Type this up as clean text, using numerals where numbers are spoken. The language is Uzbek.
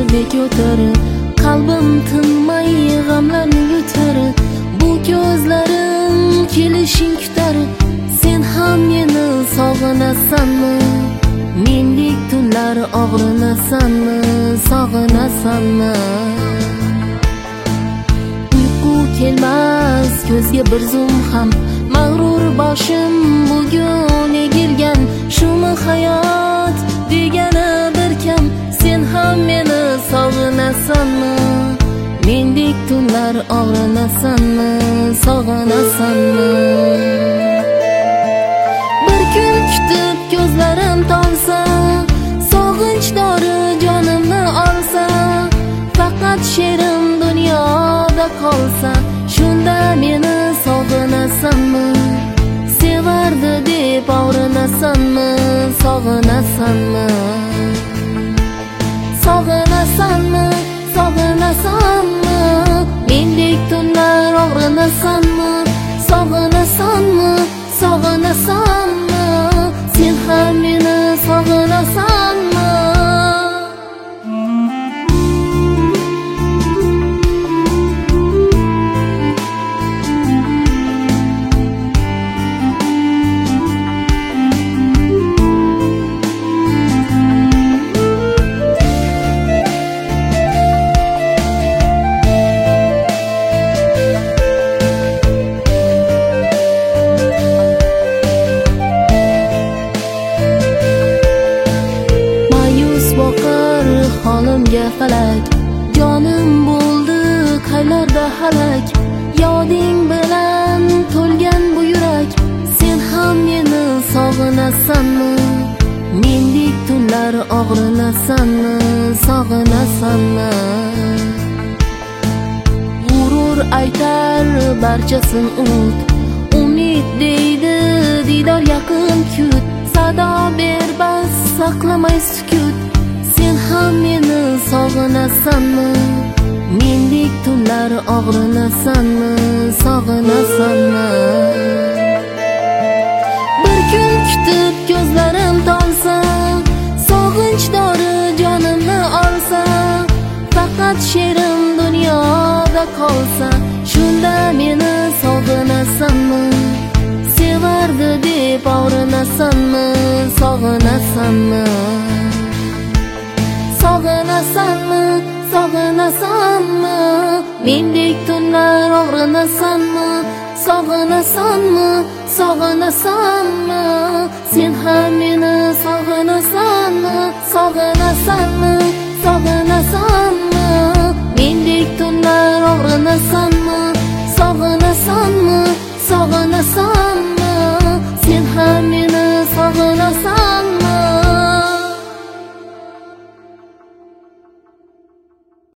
yuzingdek o'tar, qalbim tinmay g'amlarni yutar. Bu ko'zlarim kelishing kutar, sen ham meni sog'inasanmi? Mendek tunlar og'rinasanmi, sog'inasanmi? Uyqu kelmas ko'zga bir zum ham, mag'rur boshim bugun egilgan. Shumi hayot degani bir kam, sen ham meni sog'inasanmi? Mendek tunlar og'rinasanmi, sog'inasanmi? Bir kun kutib ko'zlarim tolsa, sog'inch dori jonimni olsa, faqat she'rim dunyoda qolsa, shunda meni sog'inasanmi? Sevardi deb og'rinasanmi, sog'inasanmi? Sog'inasanmi, sog'inasanmi? Mendek tunlar og'rinasanmi? Sog'inasanmi, sog'inasanmi? Sen ham meni sog'inasanmi? Holimga falak, jonim bo'ldi qaylarda halak. Yoding bilan to'lgan bu yurak, sen ham meni sog'inasanmi? Mendek tunlar og'rinasanmi, sog'inasanmi? G'urur aytar barchasin unut, umid deydi diydor yaqin kut. Sado ber bas saqlamay sukut, sen ham meni sog'inasanmi? Mendek tunlar og'rinasanmi, sog'inasanmi? Bir kun kutib ko'zlarim tolsa, sog'inch dori jonimni olsa, faqat she'rim dunyoda qolsa, shunda meni sog'inasanmi? Sevardi deb og'rinasanmi, sog'inasanmi? Sog'inasanmi, sog'inasanmi? Mendek tunlar og'rinasanmi? Sog'inasanmi, sog'inasanmi? Sen ham meni